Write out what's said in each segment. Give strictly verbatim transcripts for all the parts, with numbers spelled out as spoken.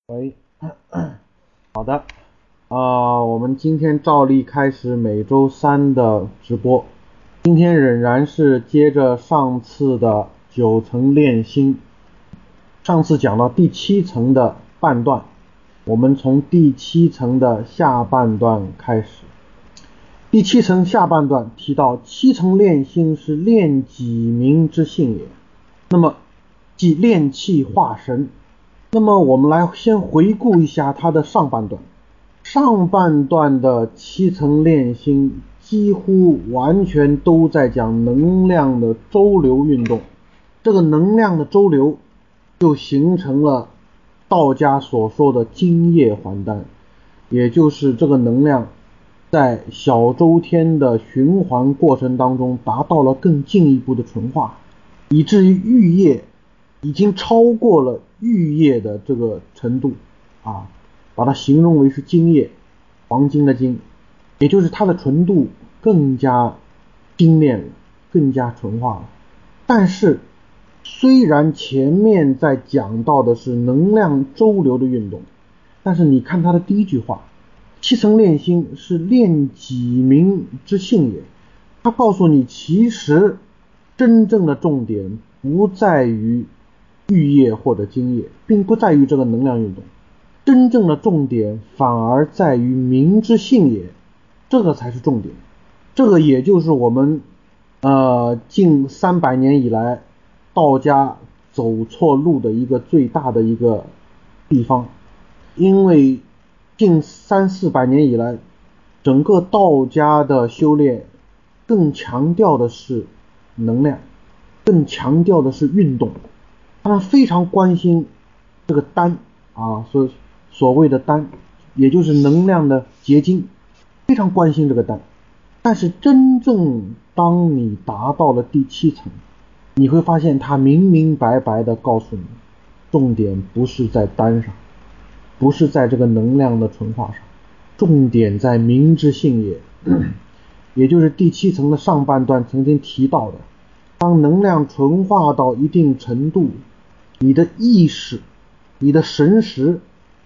喂，好的，啊、我们今天照例开始每周三的直播。今天仍然是接着上次的九层炼心，上次讲到第七层的半段，我们从第七层的下半段开始。第七层下半段提到，七层炼心是炼己明之性也，那么即炼气化神。那么我们来先回顾一下它的上半段。上半段的七层炼心几乎完全都在讲能量的周流运动，这个能量的周流就形成了道家所说的精液还丹，也就是这个能量在小周天的循环过程当中达到了更进一步的纯化，以至于玉液已经超过了玉液的这个程度啊，把它形容为是精液，黄金的金，也就是它的纯度更加精炼了，更加纯化了。但是虽然前面在讲到的是能量周流的运动，但是你看它的第一句话，七层炼心是炼己明之性也，它告诉你其实真正的重点不在于玉液或者精液，并不在于这个能量运动，真正的重点反而在于明之性也，这个才是重点。这个也就是我们呃近三百年以来道家走错路的一个最大的一个地方。因为近三四百年以来，整个道家的修炼更强调的是能量，更强调的是运动，他们非常关心这个丹啊，所所谓的丹，也就是能量的结晶，非常关心这个丹。但是真正当你达到了第七层，你会发现他明明白白的告诉你，重点不是在丹上，不是在这个能量的纯化上，重点在明之性也，也就是第七层的上半段曾经提到的，当能量纯化到一定程度，你的意识，你的神识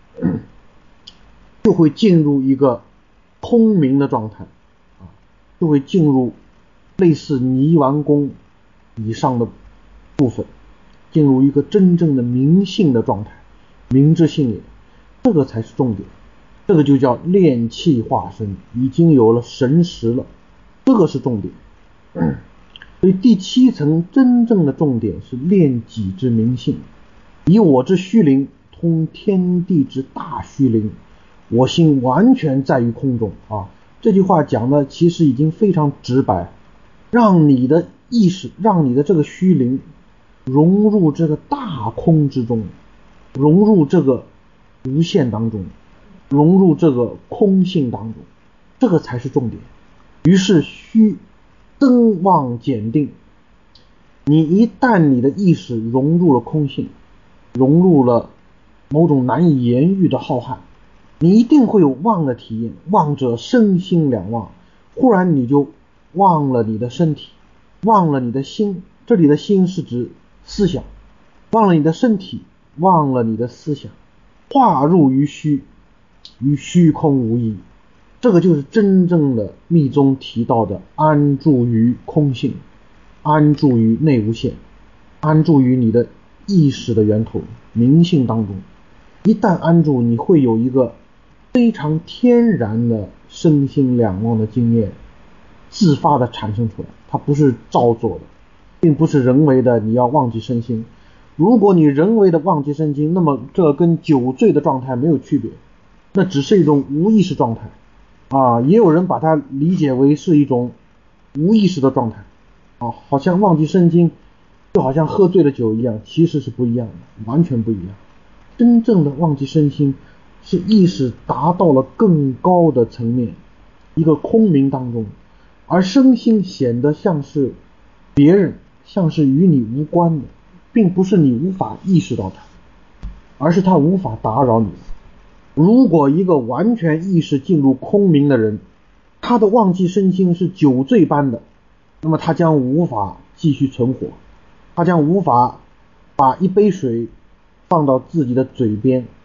就会进入一个空明的状态，就会进入类似泥丸宫以上的部分，进入一个真正的明性的状态，明之性也，这个才是重点。这个就叫炼气化身，已经有了神识了，这个是重点。所以第七层真正的重点是炼己之明性，以我之虚灵通天地之大虚灵，我心完全在于空中啊。这句话讲的其实已经非常直白，让你的意识，让你的这个虚灵融入这个大空之中，融入这个无限当中，融入这个空性当中，这个才是重点。于是虚增旺减定，你一旦你的意识融入了空性，融入了某种难以言喻的浩瀚，你一定会有忘的体验，忘者身心两忘，忽然你就忘了你的身体，忘了你的心，这里的心是指思想，忘了你的身体，忘了你的思想，化入于虚，与虚空无异。这个就是真正的密宗提到的安住于空性，安住于内无限，安住于你的意识的源头明性当中。一旦安住，你会有一个非常天然的身心两忘的经验自发的产生出来，它不是造作的，并不是人为的你要忘记身心。如果你人为的忘记身心，那么这跟酒醉的状态没有区别，那只是一种无意识状态啊。也有人把它理解为是一种无意识的状态啊，好像忘记身心就好像喝醉了酒一样，其实是不一样的，完全不一样。真正的忘记身心是意识达到了更高的层面，一个空明当中，而身心显得像是别人，像是与你无关的，并不是你无法意识到它，而是它无法打扰你。如果一个完全意识进入空明的人，他的忘记身心是酒醉般的，那么他将无法继续存活，他将无法把一杯水放到自己的嘴边，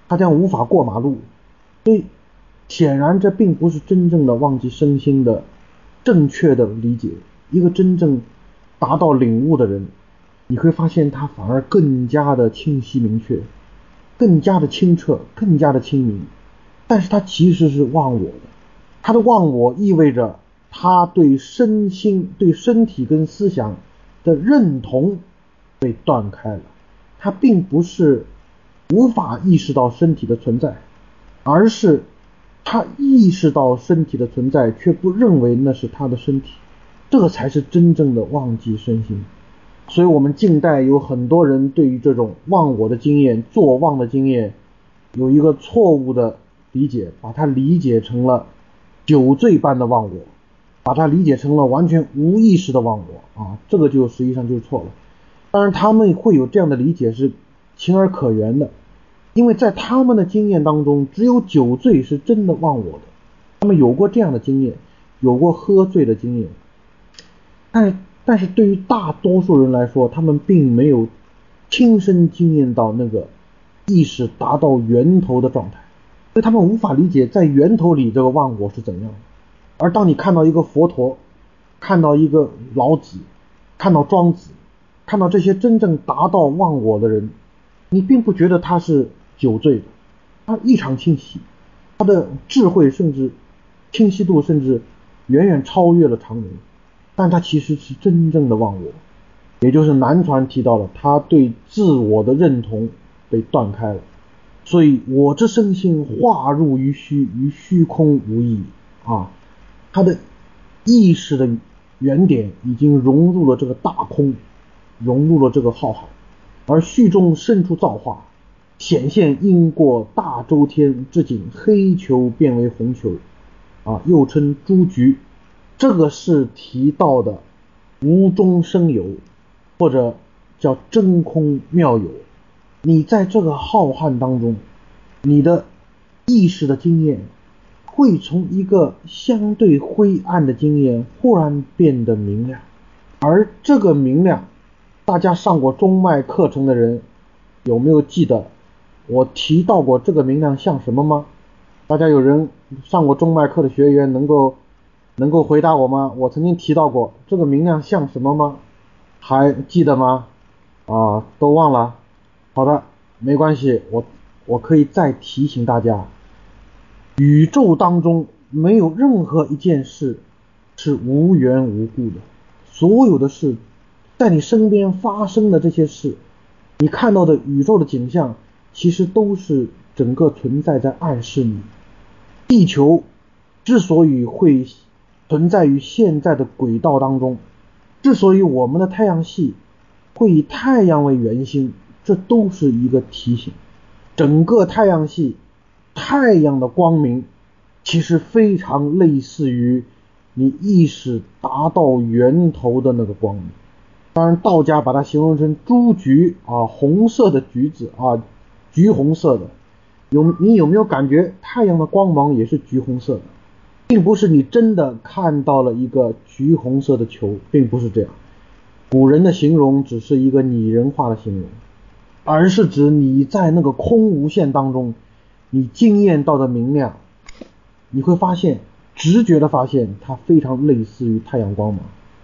他将无法过马路。所以显然这并不是真正的忘记身心的正确的理解。一个真正达到领悟的人，你会发现他反而更加的清晰明确，更加的清澈，更加的清明。但是他其实是忘我的，他的忘我意味着他对身心、对身体跟思想的认同被断开了。他并不是无法意识到身体的存在，而是他意识到身体的存在，却不认为那是他的身体。这才是真正的忘记身心。所以我们近代有很多人对于这种忘我的经验、作忘的经验有一个错误的理解，把它理解成了酒醉般的忘我，把它理解成了完全无意识的忘我啊，这个就实际上就是错了。当然他们会有这样的理解是情而可原的，因为在他们的经验当中，只有酒醉是真的忘我的，他们有过这样的经验，有过喝醉的经验。但是但是对于大多数人来说，他们并没有亲身经验到那个意识达到源头的状态，所以他们无法理解在源头里这个忘我是怎样的。而当你看到一个佛陀，看到一个老子，看到庄子，看到这些真正达到忘我的人，你并不觉得他是酒醉的，他异常清晰，他的智慧甚至清晰度甚至远远超越了常人，但他其实是真正的忘我，也就是南传提到了他对自我的认同被断开了。所以我之身心化入于虚，于虚空无异啊，他的意识的原点已经融入了这个大空，融入了这个浩瀚，而虚中生出造化，显现因过大周天之景，黑球变为红球啊，又称诸局。这个是提到的无中生有，或者叫真空妙有。你在这个浩瀚当中，你的意识的经验会从一个相对灰暗的经验忽然变得明亮，而这个明亮，大家上过中脉课程的人有没有记得我提到过这个明亮像什么吗？大家有人上过中脉课的学员能够能够回答我吗？我曾经提到过这个明亮像什么吗？还记得吗？啊，都忘了。好的，没关系，我我可以再提醒大家，宇宙当中没有任何一件事是无缘无故的，所有的事，在你身边发生的这些事，你看到的宇宙的景象，其实都是整个存在在暗示你。地球之所以会存在于现在的轨道当中，之所以我们的太阳系会以太阳为圆心，这都是一个提醒。整个太阳系太阳的光明其实非常类似于你意识达到源头的那个光明。当然道家把它形容成朱橘啊，红色的橘子啊，橘红色的。有你有没有感觉太阳的光芒也是橘红色的，并不是你真的看到了一个橘红色的球，并不是这样。古人的形容只是一个拟人化的形容，而是指你在那个空无限当中，你经验到的明亮，你会发现，直觉的发现它非常类似于太阳光芒。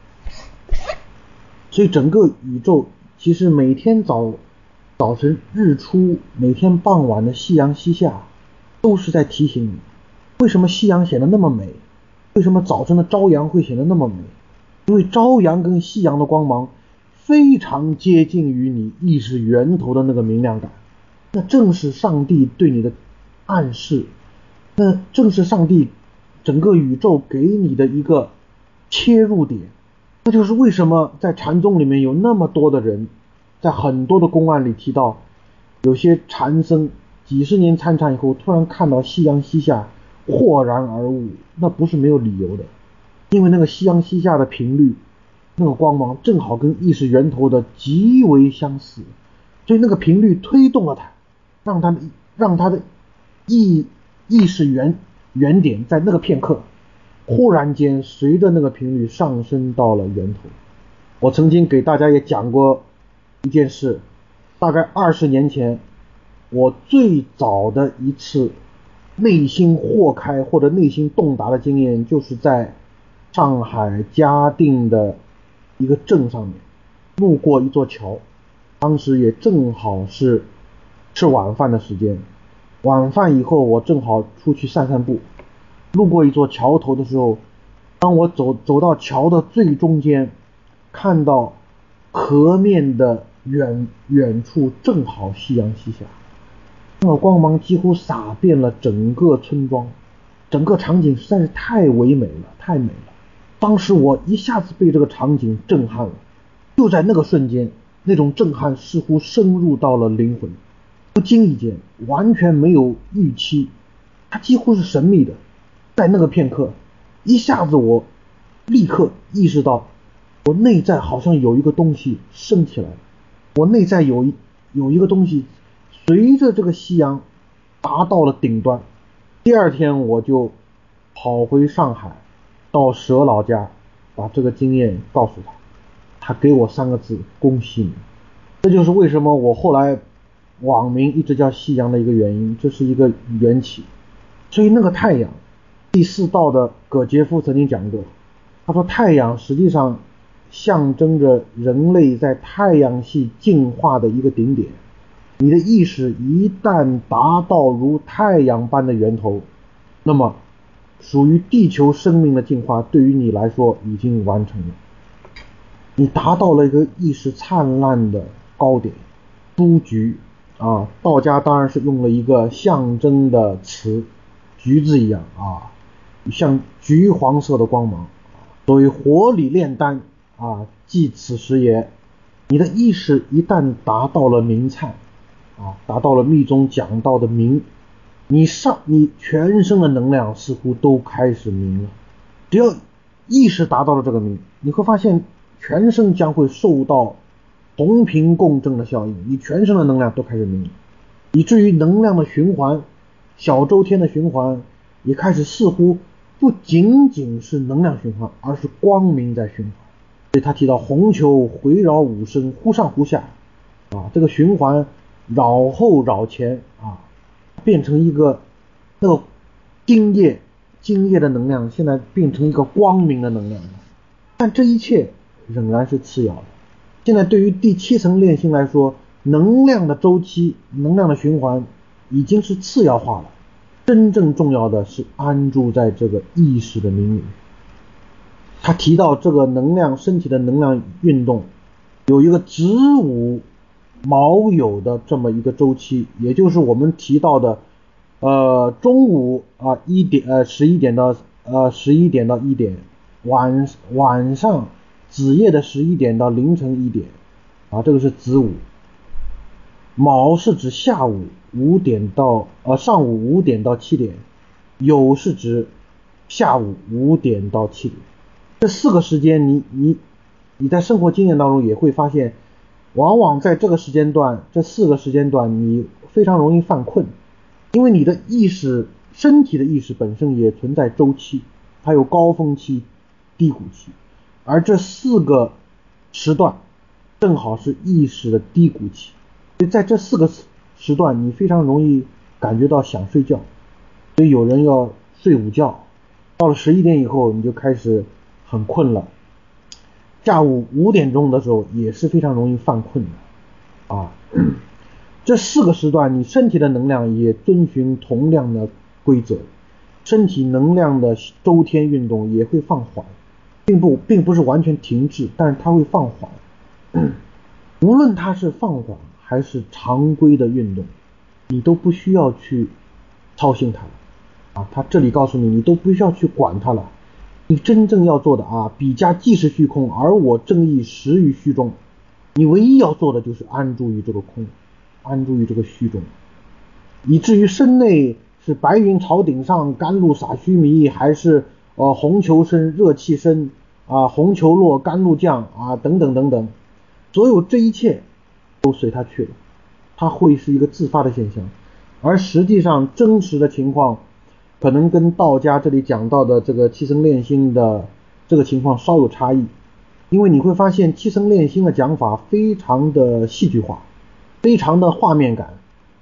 所以整个宇宙其实每天早早晨日出，每天傍晚的夕阳西下，都是在提醒你，为什么夕阳显得那么美，为什么早晨的朝阳会显得那么美。因为朝阳跟夕阳的光芒非常接近于你意识源头的那个明亮感，那正是上帝对你的暗示，那正是上帝整个宇宙给你的一个切入点。那就是为什么在禅宗里面有那么多的人，在很多的公案里提到，有些禅僧几十年参禅以后，突然看到夕阳西下，豁然而悟，那不是没有理由的。因为那个夕阳西下的频率，那个光芒正好跟意识源头的极为相似，所以那个频率推动了它，让它的让它的意意识原原点在那个片刻忽然间随着那个频率上升到了源头。我曾经给大家也讲过一件事，大概二十年前， 我最早的一次内心豁开或者内心洞达的经验，就是在上海嘉定的一个镇上面，路过一座桥，当时也正好是吃晚饭的时间，晚饭以后我正好出去散散步，路过一座桥头的时候，当我走走到桥的最中间，看到河面的远远处正好夕阳西下，那个光芒几乎洒遍了整个村庄，整个场景实在是太唯美了，太美了。当时我一下子被这个场景震撼了，就在那个瞬间，那种震撼似乎深入到了灵魂，不经意间，完全没有预期，它几乎是神秘的。在那个片刻，一下子我立刻意识到，我内在好像有一个东西升起来了，我内在有一有一个东西随着这个夕阳达到了顶端。第二天我就跑回上海，到佘老家，把这个经验告诉他，他给我三个字：恭喜你。这就是为什么我后来网名一直叫夕阳的一个原因，这是一个缘起。所以那个太阳，第四道的葛杰夫曾经讲过，他说太阳实际上象征着人类在太阳系进化的一个顶点。你的意识一旦达到如太阳般的源头，那么属于地球生命的进化对于你来说已经完成了。你达到了一个意识灿烂的高点。朱橘啊，道家当然是用了一个象征的词，橘子一样啊，像橘黄色的光芒，所谓火里炼丹啊，即此时也。你的意识一旦达到了明灿啊，达到了密宗讲到的明，你上你全身的能量似乎都开始明了。只要意识达到了这个明，你会发现全身将会受到同频共振的效应，你全身的能量都开始明了，以至于能量的循环，小周天的循环也开始似乎不仅仅是能量循环，而是光明在循环。所以他提到红球回绕五声，忽上忽下啊，这个循环扰后扰前啊，变成一个那个精液精液的能量现在变成一个光明的能量。但这一切仍然是次要的。现在对于第七层炼心来说，能量的周期能量的循环已经是次要化了，真正重要的是安住在这个意识的明里。他提到这个能量身体的能量运动有一个子午卯酉的这么一个周期，也就是我们提到的呃中午啊一点呃十一点到呃十一点到一点，晚晚上子夜的十一点到凌晨一点啊，这个是子午。卯是指下午五点到呃上午五点到七点，酉是指下午五点到七点。这四个时间你你你在生活经验当中也会发现，往往在这个时间段这四个时间段你非常容易犯困，因为你的意识身体的意识本身也存在周期，它有高峰期低谷期，而这四个时段正好是意识的低谷期。所以在这四个时段你非常容易感觉到想睡觉，所以有人要睡午觉，到了十一点以后你就开始很困了，下午五点钟的时候也是非常容易犯困的啊。这四个时段你身体的能量也遵循同样的规则，身体能量的周天运动也会放缓，并不并不是完全停滞，但是它会放缓。无论它是放缓还是常规的运动，你都不需要去操心它了啊。他这里告诉你，你都不需要去管它了。你真正要做的啊，彼家既是虚空，而我正义实于虚中。你唯一要做的就是安住于这个空，安住于这个虚中，以至于身内是白云朝顶上，甘露洒须弥，还是呃红球生热气生啊，红球落甘露降啊，等等等等，所有这一切都随它去了，它会是一个自发的现象。而实际上真实的情况可能跟道家这里讲到的这个七层炼心的这个情况稍有差异，因为你会发现七层炼心的讲法非常的戏剧化，非常的画面感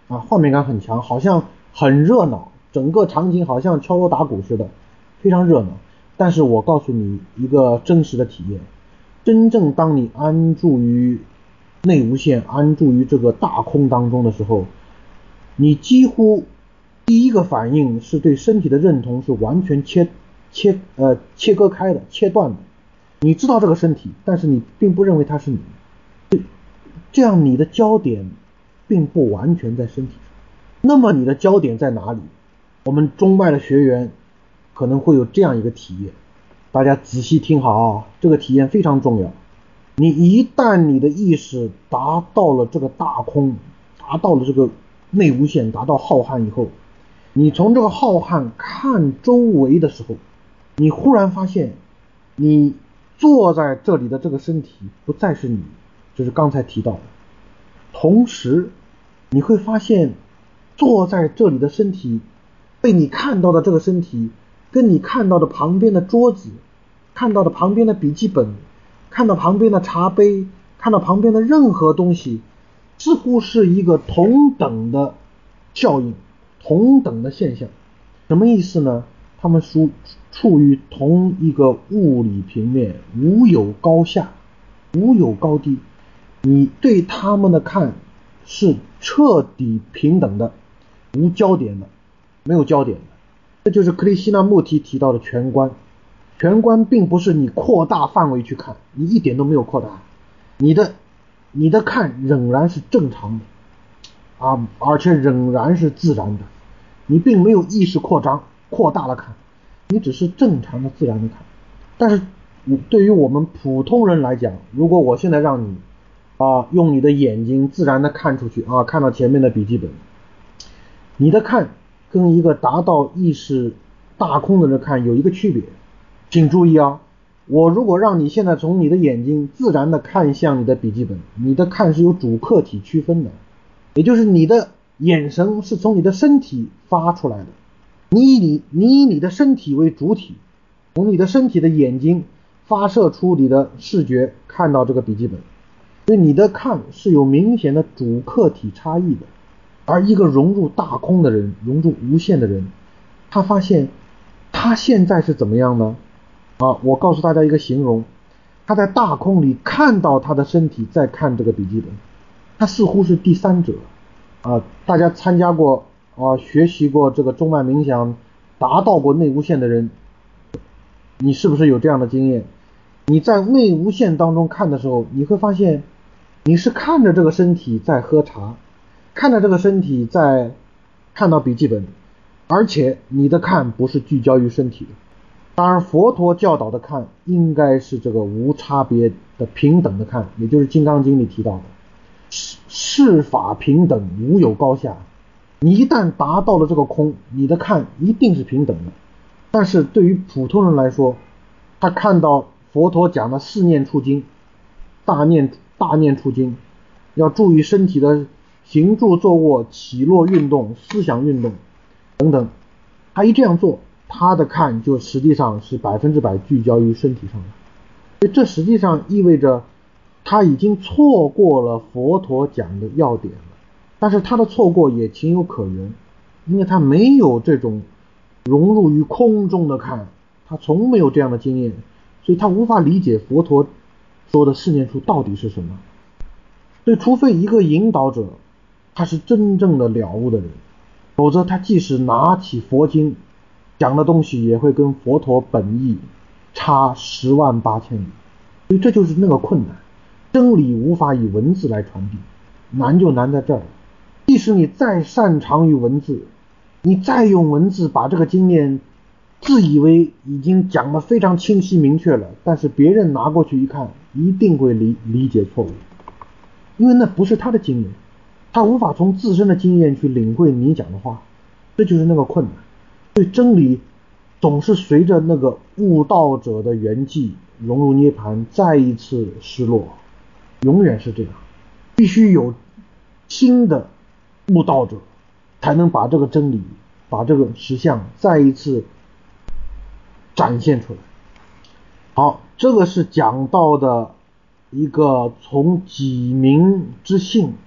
啊，画面感很强，好像很热闹，整个场景好像敲锣打鼓似的，非常热闹。但是我告诉你一个真实的体验，真正当你安住于内无限，安住于这个大空当中的时候，你几乎第一个反应是对身体的认同是完全切切呃切割开的，切断的。你知道这个身体，但是你并不认为它是你，这样你的焦点并不完全在身体上。那么你的焦点在哪里？我们中脉的学员可能会有这样一个体验，大家仔细听好啊，这个体验非常重要。你一旦你的意识达到了这个大空，达到了这个内无限，达到浩瀚以后，你从这个浩瀚看周围的时候，你忽然发现你坐在这里的这个身体不再是你，这是刚才提到的。同时你会发现坐在这里的身体，被你看到的这个身体跟你看到的旁边的桌子，看到的旁边的笔记本，看到旁边的茶杯，看到旁边的任何东西，似乎是一个同等的效应，同等的现象。什么意思呢？它们属处于同一个物理平面，无有高下，无有高低。你对它们的看是彻底平等的，无焦点的，没有焦点的。这就是克里希那穆提提到的全观。全观并不是你扩大范围去看，你一点都没有扩大，你的你的看仍然是正常的啊，而且仍然是自然的，你并没有意识扩张扩大的看，你只是正常的自然的看。但是对于我们普通人来讲，如果我现在让你啊用你的眼睛自然的看出去啊，看到前面的笔记本，你的看跟一个达到意识大空的人看有一个区别。请注意啊，我如果让你现在从你的眼睛自然的看向你的笔记本，你的看是有主客体区分的，也就是你的眼神是从你的身体发出来的，你以你你以你的身体为主体，从你的身体的眼睛发射出你的视觉看到这个笔记本，所以你的看是有明显的主客体差异的。而一个融入大空的人，融入无限的人，他发现他现在是怎么样呢？啊，我告诉大家一个形容，他在大空里看到他的身体在看这个笔记本，他似乎是第三者啊。大家参加过啊，学习过这个中脉冥想，达到过内无限的人，你是不是有这样的经验？你在内无限当中看的时候，你会发现你是看着这个身体在喝茶，看着这个身体在看到笔记本，而且你的看不是聚焦于身体的。当然佛陀教导的看应该是这个无差别的平等的看，也就是金刚经里提到的世法平等，无有高下。你一旦达到了这个空，你的看一定是平等的。但是对于普通人来说，他看到佛陀讲的四念处经，大念大念处经，要注意身体的行住坐卧、起落运动、思想运动等等，他一这样做，他的看就实际上是百分之百聚焦于身体上的。所以这实际上意味着他已经错过了佛陀讲的要点了。但是他的错过也情有可原，因为他没有这种融入于空中的看，他从没有这样的经验，所以他无法理解佛陀说的四念处到底是什么。所以除非一个引导者他是真正的了悟的人，否则他即使拿起佛经讲的东西也会跟佛陀本意差十万八千里。所以这就是那个困难，真理无法以文字来传递，难就难在这儿。即使你再擅长于文字，你再用文字把这个经验自以为已经讲得非常清晰明确了，但是别人拿过去一看，一定会理理解错误，因为那不是他的经验，他无法从自身的经验去领会你讲的话，这就是那个困难。所以真理总是随着那个悟道者的圆寂融入涅槃再一次失落，永远是这样。必须有新的悟道者才能把这个真理，把这个实相再一次展现出来。好，这个是讲到的一个从己明之性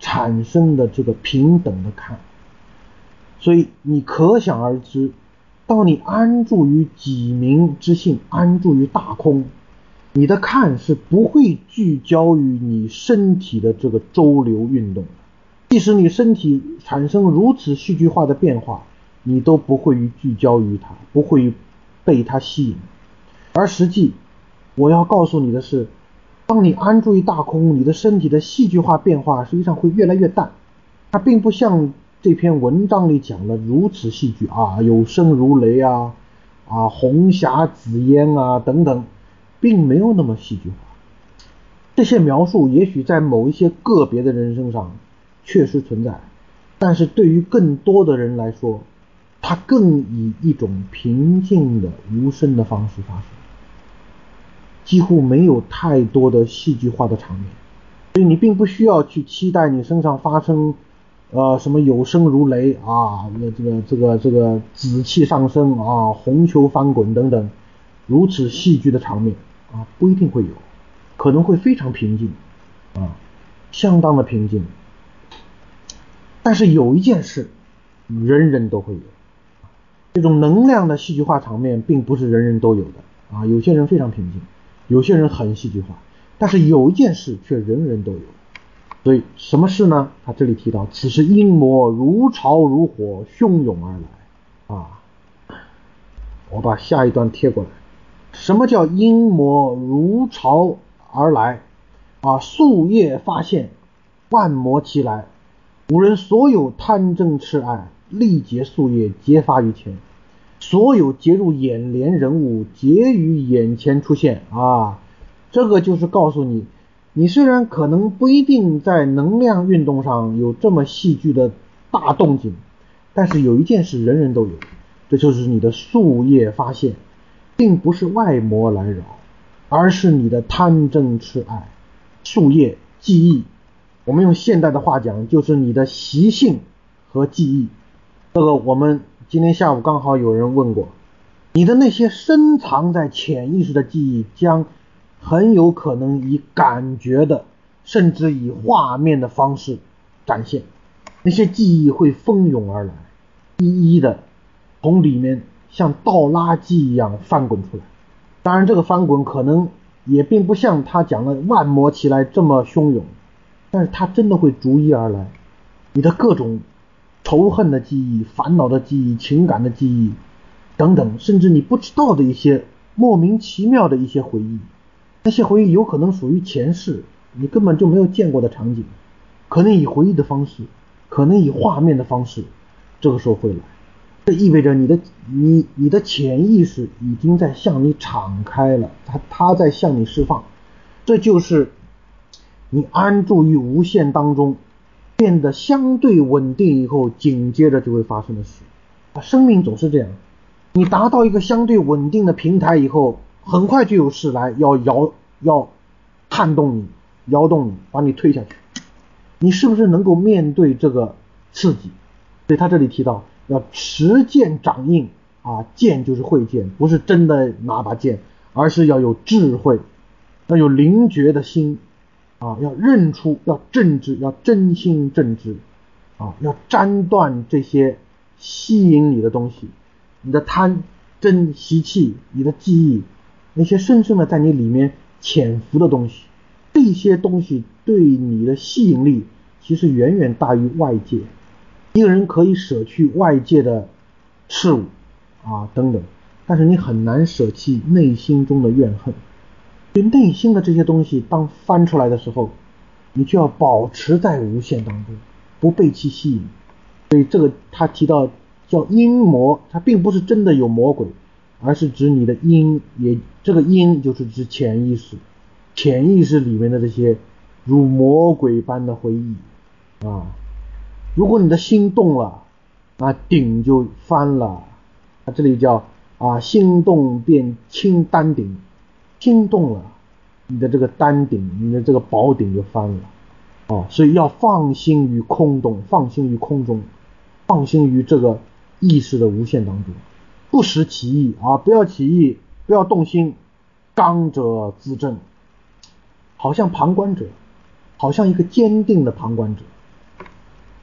产生的这个平等的看。所以你可想而知，当你安住于己明之性，安住于大空，你的看是不会聚焦于你身体的这个周流运动的。即使你身体产生如此戏剧化的变化，你都不会于聚焦于它，不会被它吸引。而实际我要告诉你的是，当你安住于大空，你的身体的戏剧化变化实际上会越来越淡。它并不像这篇文章里讲的如此戏剧啊，有声如雷啊，啊红霞紫烟啊等等，并没有那么戏剧化。这些描述也许在某一些个别的人身上确实存在，但是对于更多的人来说，它更以一种平静的无声的方式发生，几乎没有太多的戏剧化的场面。所以你并不需要去期待你身上发生呃什么有声如雷啊，这个这个这个紫气上升啊，红球翻滚等等如此戏剧的场面啊，不一定会有，可能会非常平静啊，相当的平静。但是有一件事人人都会有，这种能量的戏剧化场面并不是人人都有的啊，有些人非常平静，有些人很戏剧化，但是有一件事却人人都有。所以什么事呢？他这里提到，此时阴魔如潮如火汹涌而来啊。我把下一段贴过来。什么叫阴魔如潮而来啊？夙夜发现，万魔齐来，吾人所有贪嗔痴爱，力竭夙夜，皆发于前。所有结入眼帘人物，皆于眼前出现啊。这个就是告诉你，你虽然可能不一定在能量运动上有这么戏剧的大动静，但是有一件事人人都有，这就是你的夙夜发现，并不是外魔来扰，而是你的贪嗔痴爱。夙夜记忆，我们用现代的话讲，就是你的习性和记忆。这个我们今天下午刚好有人问过，你的那些深藏在潜意识的记忆将很有可能以感觉的，甚至以画面的方式展现。那些记忆会蜂涌而来，一一的从里面像倒垃圾一样翻滚出来。当然这个翻滚可能也并不像他讲的万魔齐来这么汹涌，但是它真的会逐一而来。你的各种仇恨的记忆、烦恼的记忆、情感的记忆等等，甚至你不知道的一些莫名其妙的一些回忆，那些回忆有可能属于前世，你根本就没有见过的场景，可能以回忆的方式，可能以画面的方式，这个时候会来。这意味着你的你你的潜意识已经在向你敞开了，它它在向你释放。这就是你安住于无限当中，变得相对稳定以后，紧接着就会发生的事。啊，生命总是这样，你达到一个相对稳定的平台以后，很快就有事来要摇要撼动你，摇动你，把你推下去。你是不是能够面对这个刺激？所以他这里提到要持剑掌印啊，剑就是慧剑，不是真的拿把剑，而是要有智慧，要有灵觉的心啊，要认出，要正知，要真心正知啊，要斩断这些吸引你的东西，你的贪嗔习气，你的记忆，那些深深的在你里面潜伏的东西，这些东西对你的吸引力其实远远大于外界。一个人可以舍去外界的事物啊等等，但是你很难舍弃内心中的怨恨。对内心的这些东西当翻出来的时候，你就要保持在无限当中，不被其吸引。所以这个他提到叫阴魔，它并不是真的有魔鬼，而是指你的阴，也这个阴就是指潜意识，潜意识里面的这些如魔鬼般的回忆啊。如果你的心动了，那顶就翻了。啊，这里叫啊心动变轻丹顶，心动了，你的这个丹顶，你的这个宝顶就翻了。哦，所以要放心于空洞，放心于空中，放心于这个意识的无限当中，不时起意啊，不要起意，不要动心，刚者自正，好像旁观者，好像一个坚定的旁观者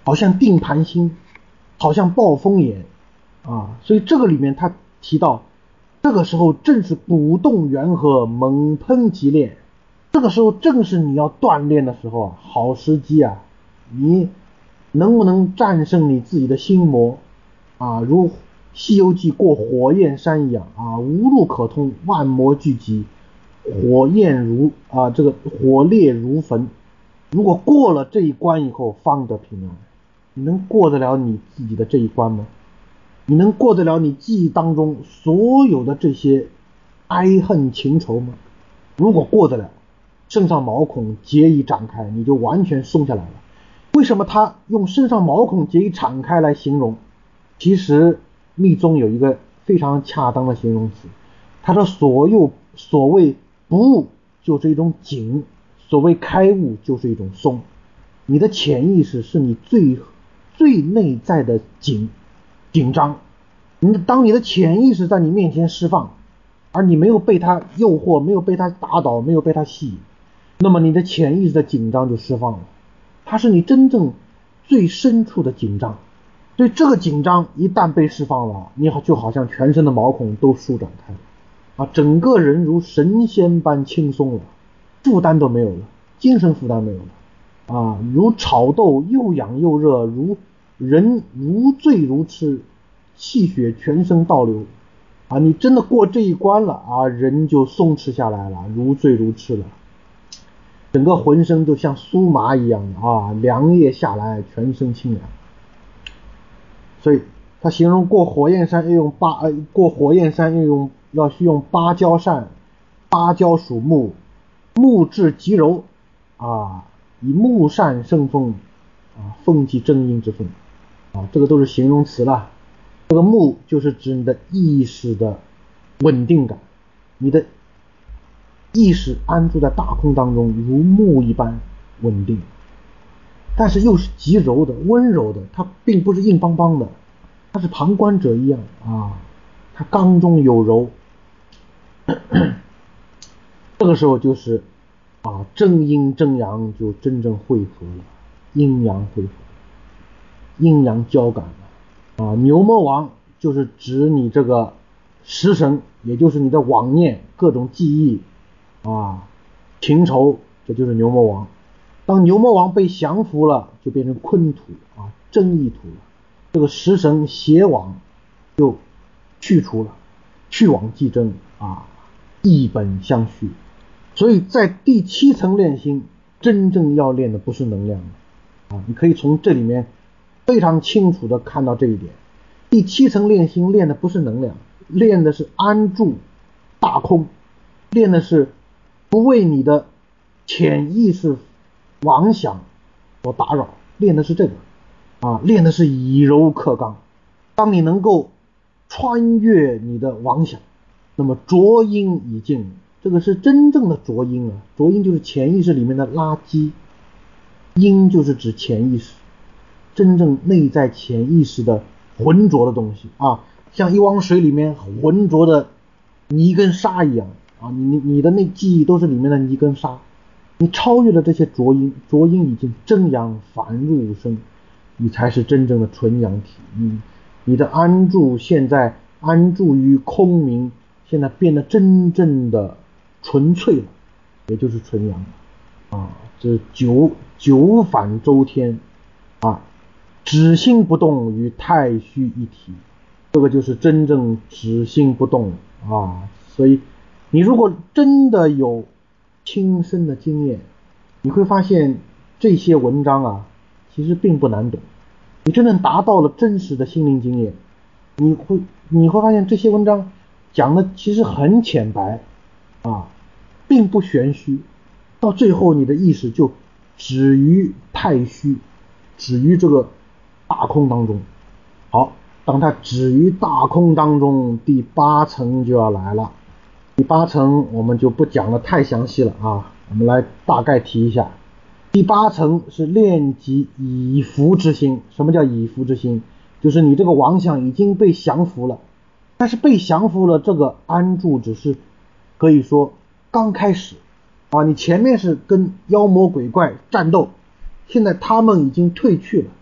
好像定盘星，好像暴风眼啊。所以这个里面他提到，这个时候正是鼓动元和，猛喷急练，这个时候正是你要锻炼的时候啊，好时机啊。你能不能战胜你自己的心魔啊？如西游记过火焰山一样啊，无路可通，万魔聚集，火焰如啊这个火烈如焚。如果过了这一关以后方得平安，你能过得了你自己的这一关吗？你能过得了你记忆当中所有的这些哀恨情仇吗？如果过得了，身上毛孔结已展开，你就完全松下来了。为什么他用身上毛孔结已展开来形容？其实密宗有一个非常恰当的形容词，他说所有所谓不悟就是一种紧，所谓开悟就是一种松。你的潜意识是你最最内在的紧紧张，你当你的潜意识在你面前释放，而你没有被它诱惑，没有被它打倒，没有被它吸引，那么你的潜意识的紧张就释放了，它是你真正最深处的紧张。所以这个紧张一旦被释放了，你就好像全身的毛孔都舒展开了啊，整个人如神仙般轻松了，负担都没有了，精神负担没有了啊，如炒豆又痒又热，如人如醉如痴，气血全身倒流啊！你真的过这一关了啊，人就松弛下来了，如醉如痴了，整个浑身都像酥麻一样的啊，凉液下来，全身清凉。所以他形容过火焰山要用芭呃过火焰山要用要去用芭蕉扇，芭蕉属木，木质极柔啊，以木扇生风啊，风即正阴之风啊，这个都是形容词了。这个木就是指你的意识的稳定感，你的意识安住在大空当中，如木一般稳定，但是又是极柔的、温柔的，它并不是硬邦邦的，它是旁观者一样啊，它刚中有柔。这个时候就是啊，正阴正阳就真正汇合了，阴阳汇合，阴阳交感了啊。牛魔王就是指你这个食神，也就是你的妄念、各种记忆啊、情仇，这就是牛魔王。当牛魔王被降服了，就变成坤土啊，正义土了。这个食神邪往就去除了，去往即真啊，一本相续。所以在第七层练心，真正要练的不是能量啊，你可以从这里面非常清楚的看到这一点。第七层练心练的不是能量，练的是安住大空，练的是不为你的潜意识妄想所打扰，练的是这个啊，练的是以柔克刚。当你能够穿越你的妄想，那么浊阴已尽，这个是真正的浊阴啊。浊阴就是潜意识里面的垃圾，阴就是指潜意识，真正内在潜意识的浑浊的东西啊，像一汪水里面浑浊的泥跟沙一样啊，你你的那记忆都是里面的泥跟沙，你超越了这些浊阴，浊阴已经真阳反入无声，你才是真正的纯阳体。你你的安住现在安住于空明，现在变得真正的纯粹了，也就是纯阳啊。这九九反周天啊，止心不动与太虚一体，这个就是真正止心不动啊。所以你如果真的有亲身的经验，你会发现这些文章啊其实并不难懂。你真正达到了真实的心灵经验，你会你会发现这些文章讲的其实很浅白啊，并不玄虚，到最后你的意识就止于太虚，止于这个大空当中。好，当它止于大空当中，第八层就要来了。第八层我们就不讲的太详细了啊，我们来大概提一下。第八层是练习以服之心。什么叫以服之心？就是你这个妄想已经被降服了，但是被降服了，这个安住只是可以说刚开始啊，你前面是跟妖魔鬼怪战斗，现在他们已经退去了，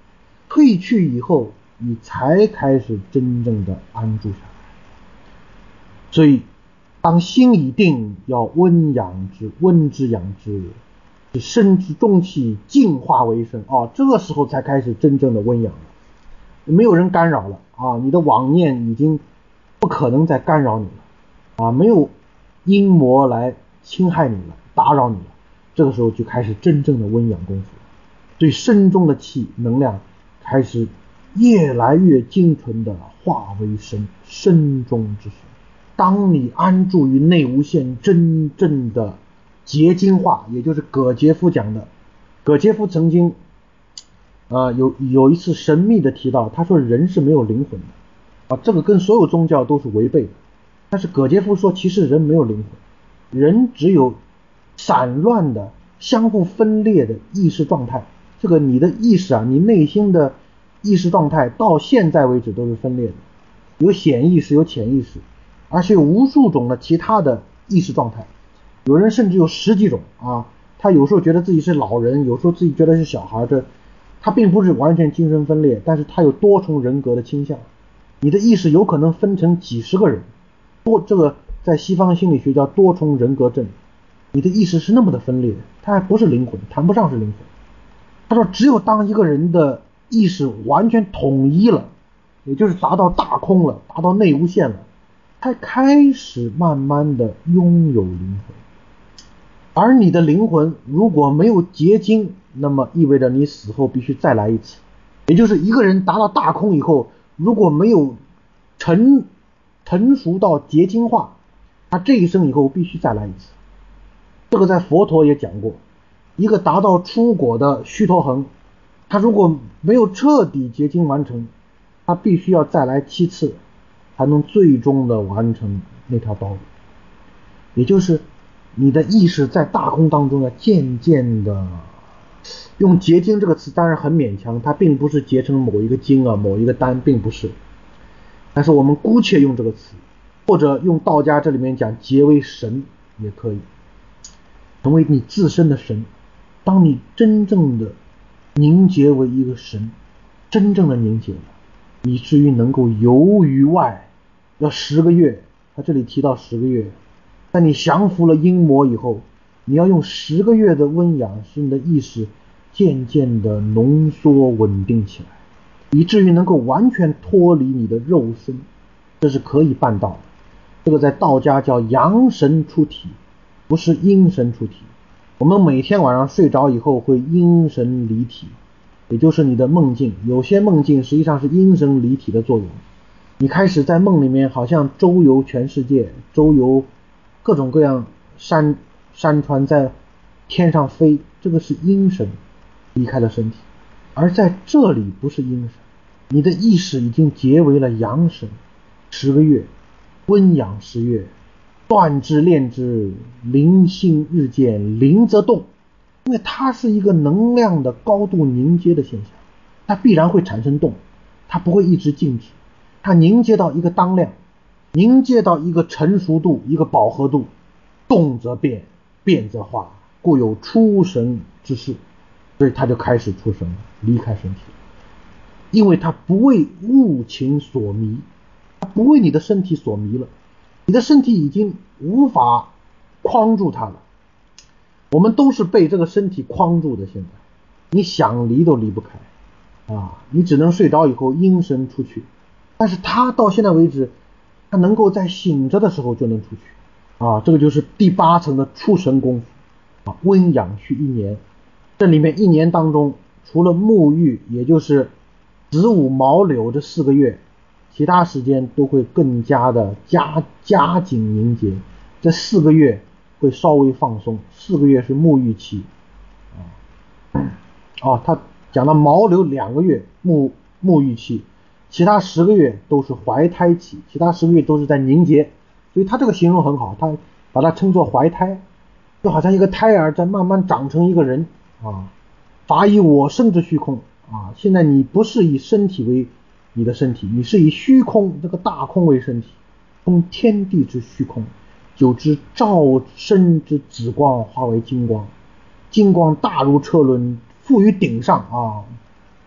退去以后，你才开始真正的安住下来。所以当心已定，要温养之，温之养之，使身之中气净化为生。哦，这个时候才开始真正的温养了，没有人干扰了啊，你的妄念已经不可能再干扰你了啊，没有阴魔来侵害你了，打扰你了，这个时候就开始真正的温养功夫，对身中的气能量开始越来越精纯的化为身，身中之神。当你安住于内无限真正的结晶化，也就是葛杰夫讲的，葛杰夫曾经呃有有一次神秘的提到，他说人是没有灵魂的啊，这个跟所有宗教都是违背的。但是葛杰夫说，其实人没有灵魂，人只有散乱的相互分裂的意识状态。这个你的意识啊，你内心的意识状态到现在为止都是分裂的，有显意识，有潜意识，而且有无数种的其他的意识状态。有人甚至有十几种啊，他有时候觉得自己是老人，有时候自己觉得是小孩，这他并不是完全精神分裂，但是他有多重人格的倾向。你的意识有可能分成几十个人，多这个在西方心理学叫多重人格症。你的意识是那么的分裂，它还不是灵魂，谈不上是灵魂。他说只有当一个人的意识完全统一了，也就是达到大空了，达到内无限了，才开始慢慢的拥有灵魂。而你的灵魂如果没有结晶，那么意味着你死后必须再来一次。也就是一个人达到大空以后，如果没有成成熟到结晶化，他这一生以后必须再来一次。这个在佛陀也讲过，一个达到初果的须陀洹，他如果没有彻底结晶完成，他必须要再来七次才能最终的完成那条道路。也就是你的意识在大空当中要渐渐的，用结晶这个词当然很勉强，它并不是结成某一个晶啊，某一个丹，并不是，但是我们姑且用这个词，或者用道家这里面讲结为神也可以，成为你自身的神。当你真正的凝结为一个神，真正的凝结了，以至于能够游于外，要十个月，他这里提到十个月，在你降服了阴魔以后，你要用十个月的温养，使你的意识渐渐的浓缩稳定起来，以至于能够完全脱离你的肉身，这是可以办到的。这个在道家叫阳神出体，不是阴神出体。我们每天晚上睡着以后会阴神离体，也就是你的梦境，有些梦境实际上是阴神离体的作用。你开始在梦里面好像周游全世界，周游各种各样山山川，在天上飞，这个是阴神离开了身体。而在这里不是阴神，你的意识已经结为了阳神，十个月温养十月，断之炼之，灵性日渐，灵则动。因为它是一个能量的高度凝结的现象，它必然会产生动，它不会一直静止，它凝结到一个当量，凝结到一个成熟度，一个饱和度，动则变，变则化，故有出神之势。所以它就开始出神了，离开身体，因为它不为物情所迷，它不为你的身体所迷了，你的身体已经无法框住它了。我们都是被这个身体框住的，现在你想离都离不开啊！你只能睡着以后阴神出去，但是他到现在为止，他能够在醒着的时候就能出去啊！这个就是第八层的出神功夫啊，温养需一年。这里面一年当中，除了沐浴，也就是子午卯酉这四个月，其他时间都会更加的加加紧凝结。这四个月会稍微放松，四个月是沐浴期啊。哦，他讲到卯酉两个月沐沐浴期，其他十个月都是怀胎期，其他十个月都是在凝结，所以他这个形容很好，他把它称作怀胎，就好像一个胎儿在慢慢长成一个人啊。法以我生之虚空啊，现在你不是以身体为你的身体，你是以虚空这个大空为身体，通天地之虚空，久之照身之紫光化为金光，金光大如车轮，覆于顶上啊，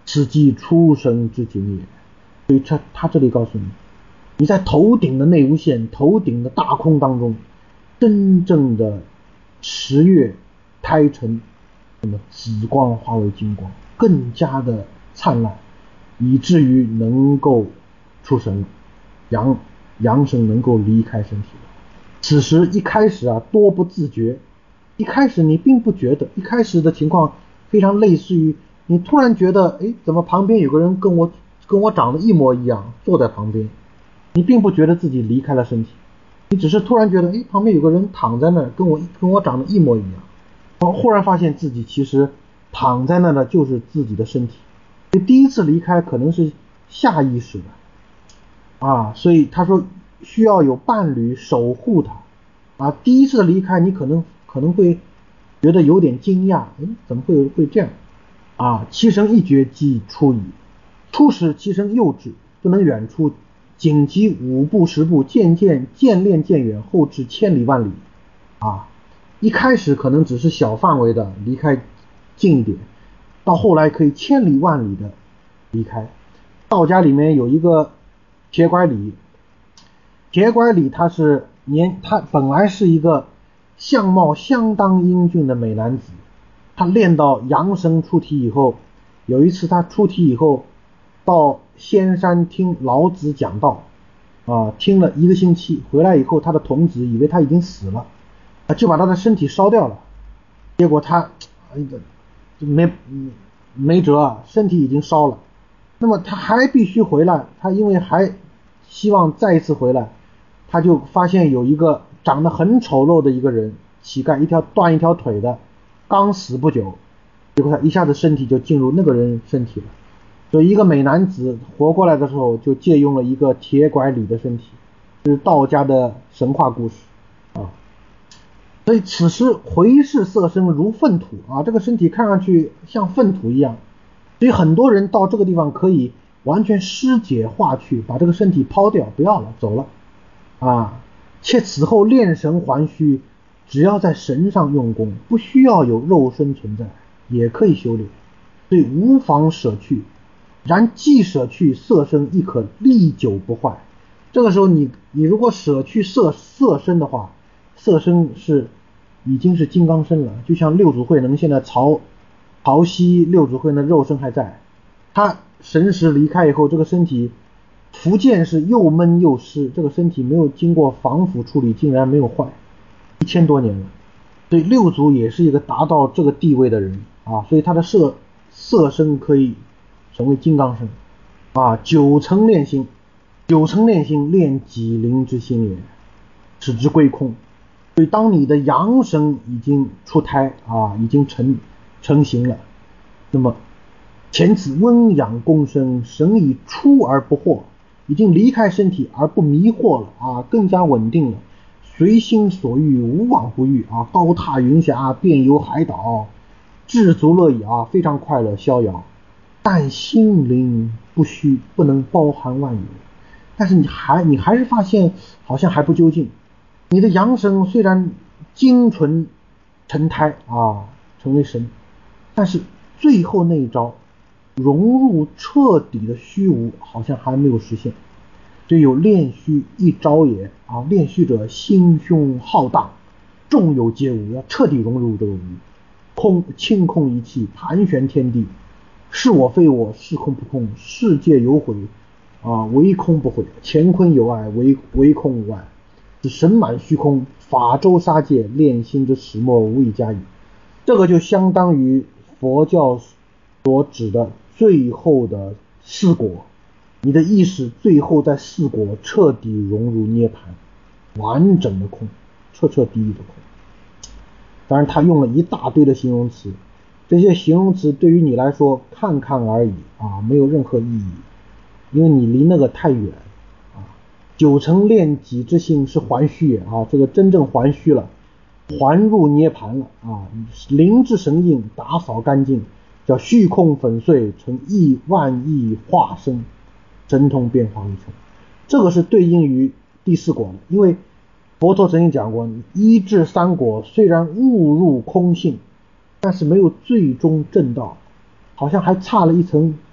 此即出生之景也。所以他他这里告诉你，你在头顶的内无限、头顶的大空当中，真正的十月胎成，那么紫光化为金光，更加的灿烂，以至于能够出生，阳阳生能够离开身体。此时一开始啊，多不自觉，一开始你并不觉得，一开始的情况非常类似于你突然觉得，哎，怎么旁边有个人跟我跟我长得一模一样，坐在旁边，你并不觉得自己离开了身体，你只是突然觉得，哎，旁边有个人躺在那儿，跟我跟我长得一模一样，然后忽然发现自己其实躺在那儿的就是自己的身体。所以第一次离开可能是下意识的啊，所以他说需要有伴侣守护他啊。第一次的离开，你可能可能会觉得有点惊讶，嗯，怎么会会这样啊？其生一觉即出矣。初时其生幼稚，不能远出，仅及五步十步，渐渐渐练渐远，后至千里万里啊。一开始可能只是小范围的离开近一点，到后来可以千里万里的离开。道家里面有一个铁拐李，铁拐李他是年他本来是一个相貌相当英俊的美男子，他练到阳生出体以后，有一次他出体以后到仙山听老子讲道啊，听了一个星期，回来以后他的童子以为他已经死了，就把他的身体烧掉了。结果他没没辙啊，身体已经烧了，那么他还必须回来，他因为还希望再一次回来，他就发现有一个长得很丑陋的一个人，乞丐，一条断一条腿的，刚死不久，结果他一下子身体就进入那个人身体了。所以一个美男子活过来的时候，就借用了一个铁拐李的身体，这是道家的神话故事啊。所以此时回视色身如粪土啊，这个身体看上去像粪土一样，所以很多人到这个地方可以完全尸解化去，把这个身体抛掉，不要了，走了啊。且此后炼神还虚，只要在神上用功，不需要有肉身存在，也可以修炼，所以无妨舍去。然既舍去色身，亦可历久不坏。这个时候你你如果舍去色色身的话，色身是已经是金刚身了，就像六祖慧能现在曹曹溪六祖慧能肉身还在，他神识离开以后，这个身体福建是又闷又湿，这个身体没有经过防腐处理，竟然没有坏，一千多年了。所以六祖也是一个达到这个地位的人啊，所以他的色色身可以成为金刚身啊。九成炼心，九成炼心，炼己灵之心也，使之归空。所以当你的阳身已经出胎啊，已经成成型了，那么前此温养共生，神已出而不惑，已经离开身体而不迷惑了啊，更加稳定了。随心所欲，无往不欲啊，高踏云霞，遍游海岛，知足乐矣啊，非常快乐逍遥。但心灵不虚，不能包含万有。但是你还你还是发现好像还不究竟。你的阳身虽然精纯成胎啊，成为神，但是最后那一招融入彻底的虚无好像还没有实现。所以有炼虚一招也啊，炼虚者心胸浩荡，众有皆无，要彻底融入这个无，空清空一气，盘旋天地，是我非我，是空不空，世界有毁啊，唯空不毁，乾坤有爱，唯唯空无碍，是神满虚空，法周杀戒，炼心之始末无以加矣。这个就相当于佛教所指的最后的四果，你的意识最后在四果彻底融入涅槃，完整的空，彻彻底底的空。当然他用了一大堆的形容词，这些形容词对于你来说看看而已啊，没有任何意义，因为你离那个太远啊。九成炼己之心是还虚啊，这个真正还虚了，还入涅槃了啊，灵之神印打扫干净，叫虚空粉碎，成亿万亿化身，神通变化无穷。这个是对应于第四果的，因为佛陀曾经讲过，一至三果虽然误入空性，但是没有最终证道，好像还差了一层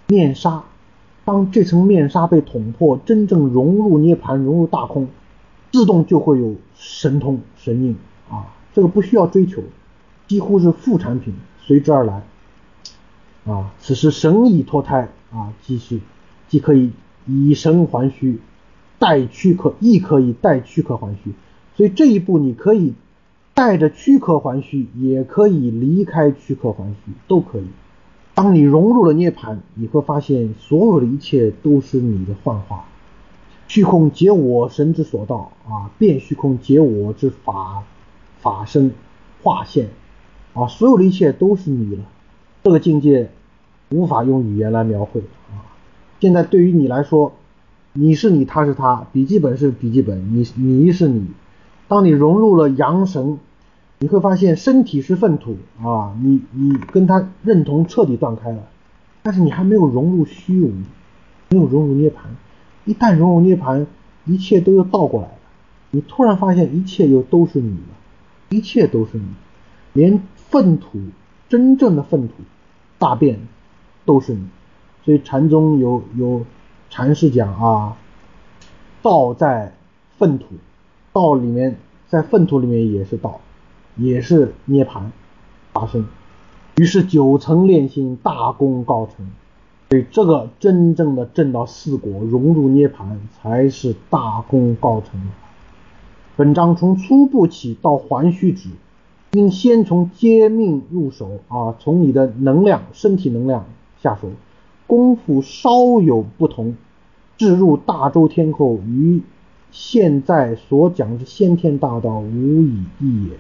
面纱，当这层面纱被捅破，真正融入涅槃，融入大空，自动就会有神通神应啊，这个不需要追求，几乎是副产品随之而来啊。此时神已脱胎啊，即是既可以以神还虚，带躯壳，亦可以带躯壳还虚。所以这一步你可以带着躯壳还虚，也可以离开躯壳还虚，都可以。当你融入了涅槃，你会发现所有的一切都是你的幻化。虚空皆我神之所到啊，变虚空皆我之法法身化现啊，所有的一切都是你了。这个境界无法用语言来描绘啊。现在对于你来说，你是你，他是他，笔记本是笔记本，你你是你。当你融入了阳神，你会发现身体是粪土啊，你你跟他认同彻底断开了，但是你还没有融入虚无，没有融入涅槃。一旦融入涅槃，一切都又倒过来了，你突然发现一切又都是你了，一切都是你，连粪土，真正的粪土大便都是你。所以禅宗有有禅师讲啊，道在粪土，道里面在粪土里面也是道，也是涅槃发生。于是九层炼心，大功告成。所以这个真正的证到四果，融入涅槃，才是大功告成。本章从初步起到还虚止，应先从接命入手啊，从你的能量，身体能量下手。功夫稍有不同，至入大周天后，与现在所讲之先天大道无以异也。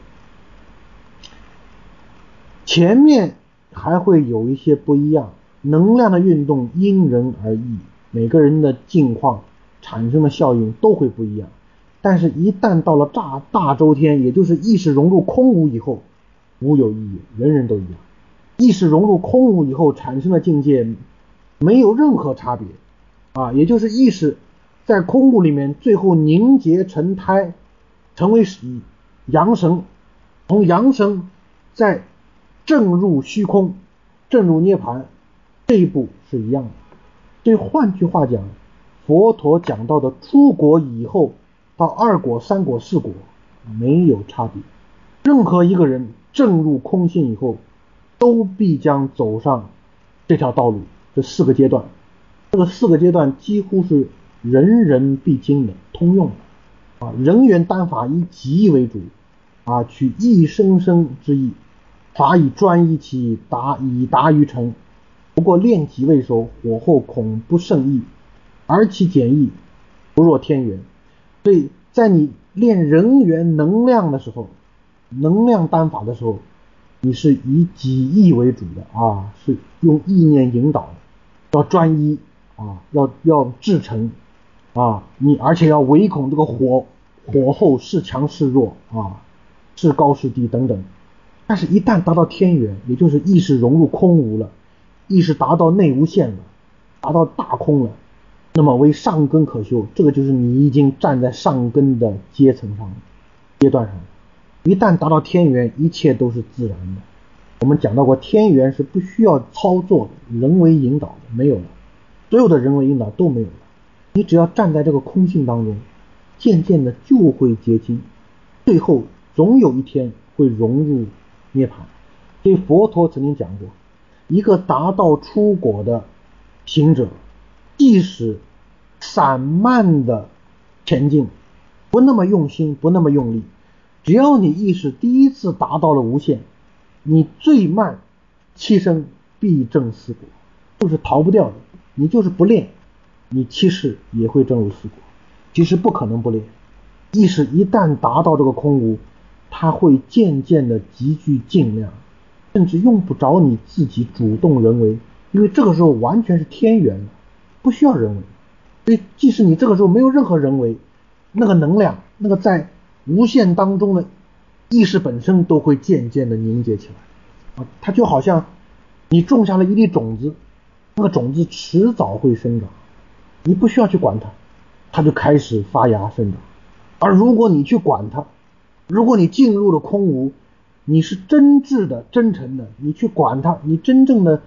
前面还会有一些不一样，能量的运动因人而异，每个人的境况产生的效应都会不一样。但是一旦到了大大周天，也就是意识融入空无以后，无有异也，人人都一样。意识融入空无以后产生的境界没有任何差别啊，也就是意识在空无里面最后凝结成胎，成为阳神，从阳神再正入虚空，正入涅槃，这一步是一样的。所以换句话讲，佛陀讲到的出果以后到二果、三果、四果没有差别。任何一个人正入空性以后，都必将走上这条道路，这四个阶段。这个四个阶段几乎是人人必经的，通用的啊。人缘单法以己意为主啊，取一生生之意，法以专一其意，达以达于成。不过练己未熟，火候恐不胜意，而其简易不若天元。所以在你练人缘能量的时候，能量单法的时候，你是以己意为主的啊，是用意念引导的，要专一啊，要要至诚啊，你而且要唯恐这个火火候是强是弱啊，是高是低等等。但是一旦达到天元，也就是意识融入空无了，意识达到内无限了，达到大空了，那么为上根可修，这个就是你已经站在上根的阶层上阶段上。一旦达到天元，一切都是自然的。我们讲到过，天元是不需要操作的，人为引导的，没有了，所有的人为引导都没有了。你只要站在这个空性当中，渐渐的就会结晶，最后总有一天会融入涅槃。所以佛陀曾经讲过，一个达到出果的行者，即使散漫的前进，不那么用心，不那么用力，只要你意识第一次达到了无限，你最慢七生必证四果，就是逃不掉的。你就是不练，你七世也会证入四果。其实不可能不练，意识一旦达到这个空无，它会渐渐的集聚尽量，甚至用不着你自己主动人为，因为这个时候完全是天元了，不需要人为。所以即使你这个时候没有任何人为，那个能量，那个在无限当中的意识本身都会渐渐的凝结起来啊，它就好像你种下了一粒种子，那个种子迟早会生长，你不需要去管它，它就开始发芽生长。而如果你去管它，如果你进入了空无，你是真挚的真诚的，你去管它，你真正的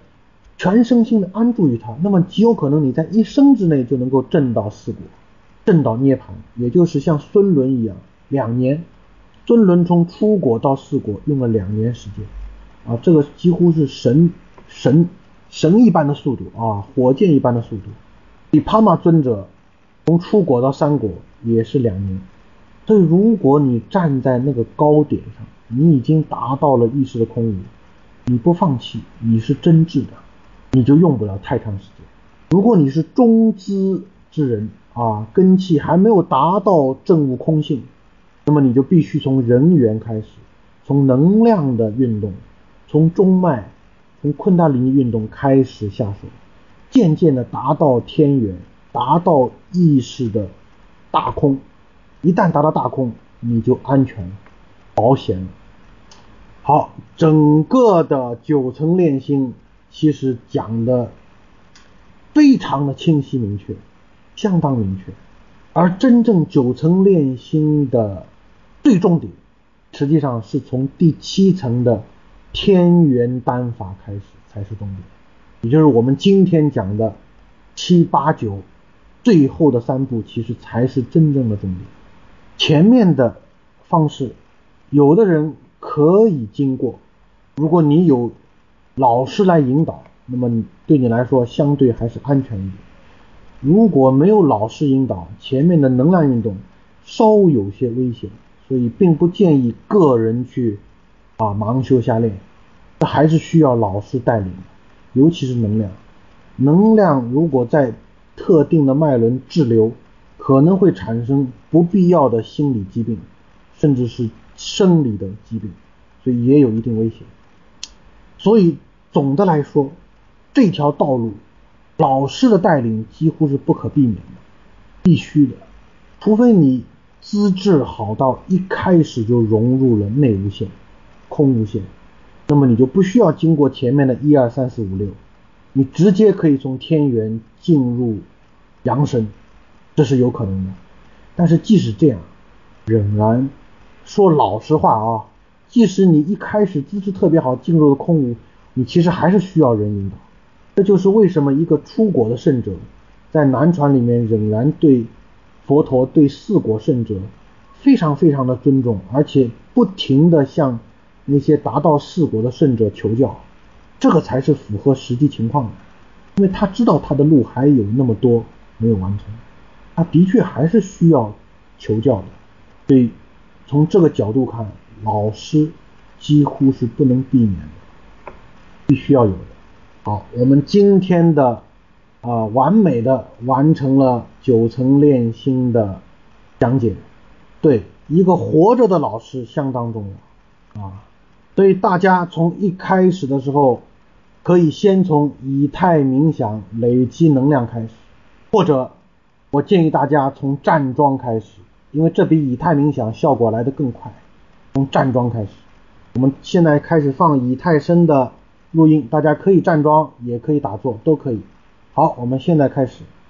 全身心的安住于它，那么极有可能你在一生之内就能够证到四果，证到涅槃，也就是像孙伦一样，两年。孙伦从出果到四果用了两年时间啊，这个几乎是神神神一般的速度啊，火箭一般的速度。比帕玛尊者从出果到三果也是两年。所以如果你站在那个高点上，你已经达到了意识的空无，你不放弃，你是真挚的，你就用不了太长时间。如果你是中资之人啊，根器还没有达到证悟空性，那么你就必须从人缘开始，从能量的运动，从中脉，从昆达里尼运动开始下手，渐渐的达到天元，达到意识的大空。一旦达到大空，你就安全了，保险了。好，整个的九层炼心其实讲的非常的清晰明确，相当明确。而真正九层炼心的最重点，实际上是从第七层的天元丹法开始才是重点，也就是我们今天讲的七八九最后的三步，其实才是真正的重点。前面的方式有的人可以经过，如果你有老师来引导，那么对你来说相对还是安全一点。如果没有老师引导，前面的能量运动稍有些危险，所以并不建议个人去啊盲修瞎练，这还是需要老师带领的，尤其是能量。能量如果在特定的脉轮滞留，可能会产生不必要的心理疾病，甚至是生理的疾病，所以也有一定危险。所以总的来说，这条道路老师的带领几乎是不可避免的，必须的。除非你资质好到一开始就融入了内无限、空无限，那么你就不需要经过前面的一二三四五六，你直接可以从天元进入阳身，这是有可能的。但是即使这样，仍然说老实话啊，即使你一开始资质特别好，进入了空无，你其实还是需要人引导。这就是为什么一个出果的圣者在南传里面仍然对佛陀、对四果圣者非常非常的尊重，而且不停的向那些达到四果的圣者求教，这个才是符合实际情况的。因为他知道他的路还有那么多没有完成，他的确还是需要求教的。所以从这个角度看，老师几乎是不能避免的，必须要有的。好，我们今天的啊、呃、完美的完成了九层炼心的讲解。对，一个活着的老师相当重要啊，所以大家从一开始的时候可以先从以太冥想累积能量开始，或者我建议大家从站桩开始，因为这比以太冥想效果来得更快。从站桩开始，我们现在开始放以太身的录音，大家可以站桩也可以打坐都可以。好，我们现在开始。